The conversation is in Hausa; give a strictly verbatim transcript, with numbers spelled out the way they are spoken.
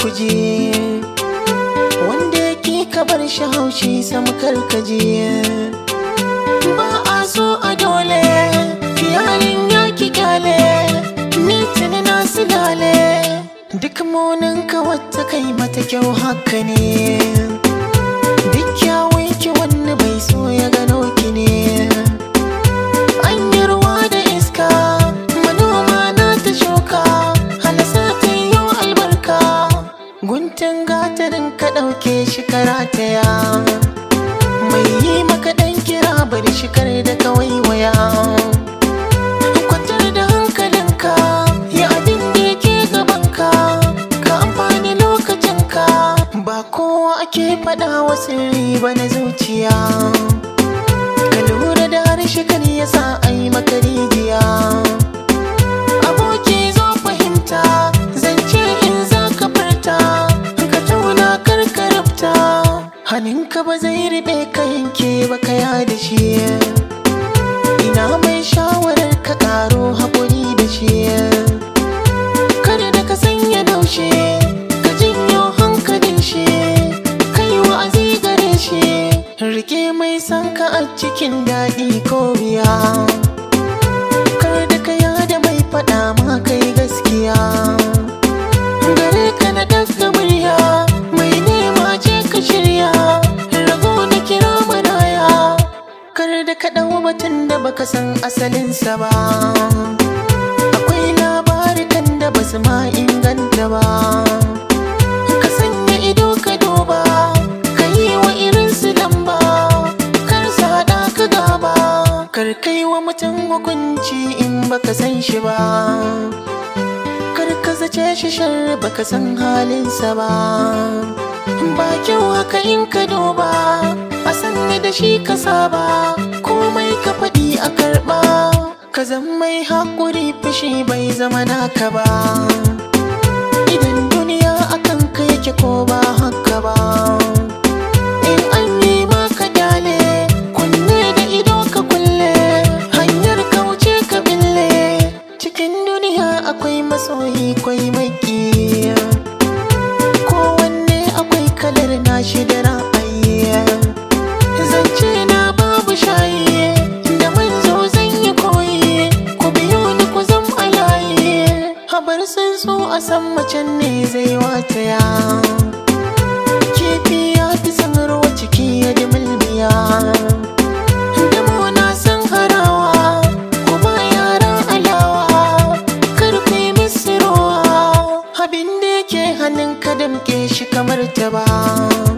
kuje, wanda yake ka bar shi haushi sam karkaje. Ba a so a dole yarin ya ki kyale, ni tuni na silale. Duk munin ka wata kai mata kyau haka ne, duk kyawun ki wani bai so ya gano ki ne. An yi ruwa da iska manoma na ta shuka, halasa ta yi albarka. Guntun gatarin ka ɗauke shi karataya, mai yi maka ɗan kira bari shi kar da ka waiwaya. Kwantar da hankalinka ya abin da yake gabanka, ka amfani lokacinka. Ba kowa ake faɗa wa sirri ba na zuciya, ka lura da harshe kar ya sa a yi maka rijiya. Aboki zo fahimta zance in za ka furta, ka tauna kar ka rubta. Hannunka ba zai riɓe ka yanke ba ka yada shi, ina mai shawarar ka ƙaro haƙuri da shi. Kada da ka sanya daushe ka janyo hankalin shi, kai wa'azi gare shi. Rike mai san ka a cikin daɗi ko wuya, kar da ka yada mai faɗa ma kai gaskiya. Gare ka na daga murya mai nema je ka shirya, rago na kira maraya. Kar da ka ɗau batun da baka san asalinsa ba, akwai labarikan da basu ma inganta ba. Ka sanya ido ka duba, ka yi wa irinsu lamba, kar su haɗa ka gaba. Kar kai wa mutum hukunci in baka san shi ba, kar ka zace shi shar baka san halinsa ba. Ba kyau haka in ka duba, a sanni da shi ka saba, komai ka faɗi a karɓa. Ka zan mai haƙuri fushi bai zama naka ba, idan duniya akan ka yake ko ba haka ba. In an yi maka dale kunne da ido ka kulle, hanyar kauce ka bille. Cikin duniya akwai masoyi kwai maki, kowanne akwai kalar nashi da ra'ayi. Zance na babu shayi da manzo zan yi koyi, ku biyo ni ku zam alayi. Habar sun so a san macen ne zai wataya, kifi ya fi san ruwa ciki ya di mulmiya. Damo na san harawa kuma yara alawa, kar ku yi misirowa. Abin da yake hannun ka damƙe shi kamar ta ba.